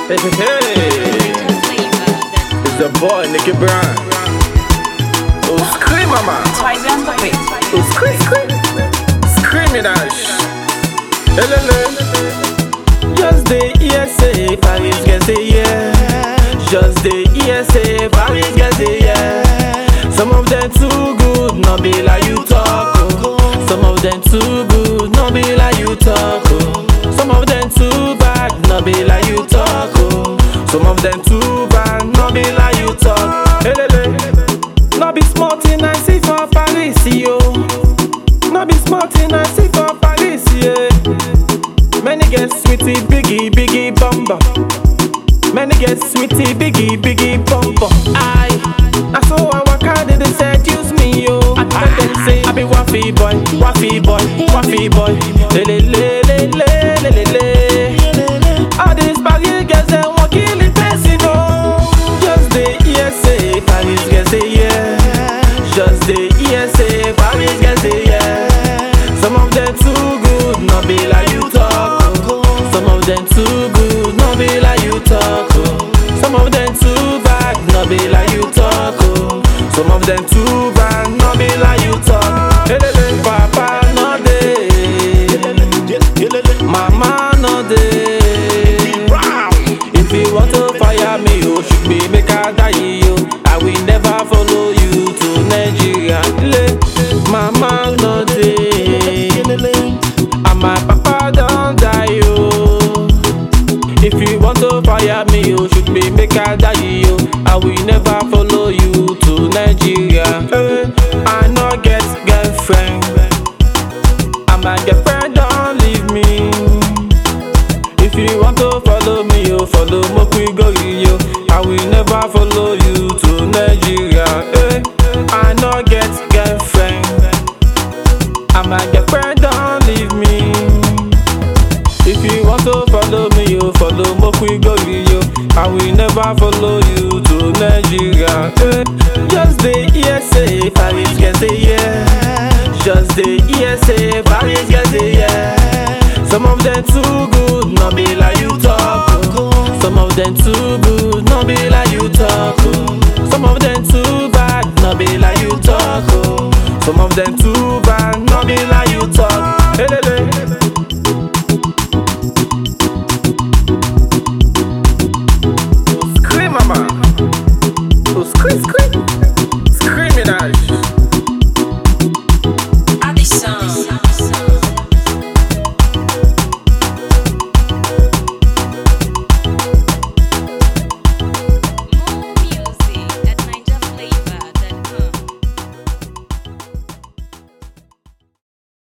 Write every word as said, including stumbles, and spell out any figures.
Hey, hey, hey. It's the boy, Nicky Brown. Oh, scream, mama. Oh, scream, scream. Scream it out. Just the E S A, Paris gets the yeah. Just the E S A, Paris gets the yeah. Some of them too good, not be like you talk. Oh. Some of them too good, not be like you talk. Oh. Some of them too bad, not be like you talk. Oh. Some of them too bad, not be like you talk. Hey, hey, hey. Not be smart in I see for Paris, yo. Not be smart in I see for Paris, yeah. Many get sweetie, biggie, biggie, bumper. Many get sweetie, biggie, biggie, bumper. I, I saw I walk out and they said use me, yo. I tell them say I be waffy boy, waffy boy, waffy boy. Le le le le le le le le. All these Paris girls they want kill it, person, no. Just the E S A, Paris girls say yeah. Just the E S A, Paris girls say yeah. Some of them too good, not be like you talk. Some of them too good, not be like you talk. Some of them too bad, not be like you talk. Some of them too bad, not be like you talk. Hey, hey, hey. Papa no dey, mama no dey. If you want to fire me, you should be make I die, yo. I will never follow you to Nigeria. Mama no dey, and my papa don't die, yo. If you want to fire me, you should be make I die, yo. I will never follow you to Nigeria. Hey, I no get girlfriend, and my girlfriend don't leave me. If you want to follow me, you follow me, go, yo. I will never follow you to Nigeria. Hey, I no get girlfriend, and my girlfriend don't leave me. If you want to follow me, you follow me, go, yo. I will never follow you to Nigeria. Eh. Just the E S A, Paris gets the yeah. Just the E S A, Paris gets the yeah. Some of them too good, not be like you talk. Oh. Some of them too good, not be like you talk. Oh. Some of them too bad, not be like you talk. Oh. Some of them too bad, not be like you talk. Hey, hey, hey. Scream, mama. Oh, scream, scream.